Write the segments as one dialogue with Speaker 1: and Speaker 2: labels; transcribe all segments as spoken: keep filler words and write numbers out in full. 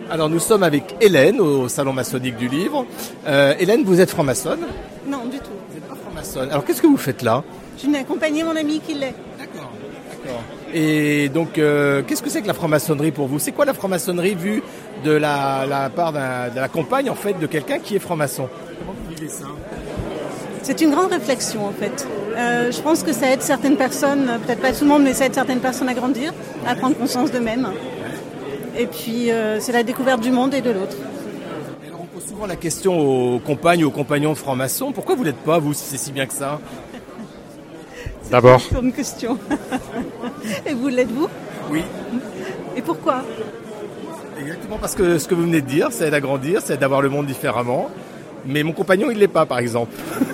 Speaker 1: Alors nous sommes avec Hélène au Salon maçonnique du livre. Euh, Hélène, vous êtes franc-maçonne ?
Speaker 2: Non, du tout.
Speaker 1: Vous n'êtes pas franc-maçonne. Alors qu'est-ce que vous faites là ?
Speaker 2: Je viens accompagner mon ami qui l'est.
Speaker 1: D'accord. D'accord. Et donc, euh, qu'est-ce que c'est que la franc-maçonnerie pour vous ? C'est quoi la franc-maçonnerie vue de la, la part d'un, de la compagne en fait de quelqu'un qui est franc-maçon ? Comment vous vivez ça ?
Speaker 2: C'est une grande réflexion en fait. Euh, je pense que ça aide certaines personnes, peut-être pas tout le monde, mais ça aide certaines personnes à grandir, à prendre conscience d'eux-mêmes. Et puis euh, c'est la découverte du monde et de l'autre.
Speaker 1: Alors on pose souvent la question aux compagnes ou aux compagnons de francs-maçons, pourquoi vous l'êtes pas vous si c'est si bien que ça ?
Speaker 3: D'abord.
Speaker 2: C'est une question. Et vous l'êtes-vous ?
Speaker 1: Oui.
Speaker 2: Et pourquoi ?
Speaker 1: Exactement parce que ce que vous venez de dire, ça aide à grandir, ça aide à voir le monde différemment. Mais mon compagnon, il ne l'est pas, par exemple.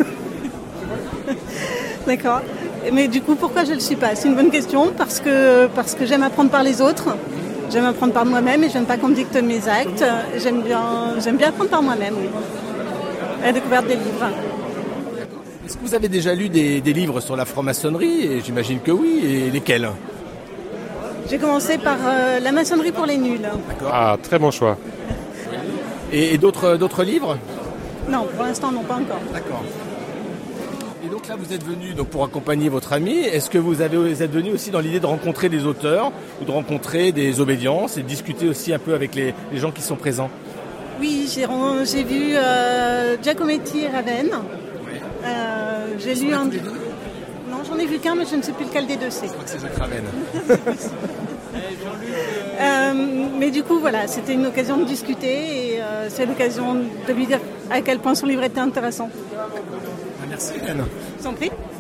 Speaker 2: D'accord. Mais du coup, pourquoi je ne le suis pas ? C'est une bonne question, parce que, parce que j'aime apprendre par les autres, j'aime apprendre par moi-même et j'aime pas qu'on me dicte mes actes. J'aime bien, j'aime bien apprendre par moi-même, oui. À la découverte des livres.
Speaker 1: Est-ce que vous avez déjà lu des, des livres sur la franc-maçonnerie ? Et j'imagine que oui. Et lesquels ?
Speaker 2: J'ai commencé par euh, La maçonnerie pour les nuls.
Speaker 1: D'accord.
Speaker 3: Ah, très bon choix.
Speaker 1: Et, et d'autres, d'autres livres ?
Speaker 2: Non, pour l'instant, non, pas encore.
Speaker 1: D'accord. Et donc là, vous êtes venu donc, pour accompagner votre ami. Est-ce que vous, avez, vous êtes venu aussi dans l'idée de rencontrer des auteurs ou de rencontrer des obédiences et de discuter aussi un peu avec les, les gens qui sont présents ?
Speaker 2: Oui, j'ai, j'ai vu euh, Giacometti et Ravenne. Oui. Euh, j'ai lu un... Non, j'en ai vu qu'un, mais je ne sais plus lequel des deux c'est.
Speaker 1: Je crois que c'est Jacques Ravenne.
Speaker 2: euh, mais du coup, voilà, c'était une occasion de discuter et euh, c'est l'occasion de lui dire à quel point son livre était intéressant.
Speaker 1: Merci Hélène.
Speaker 2: Je vous en prie.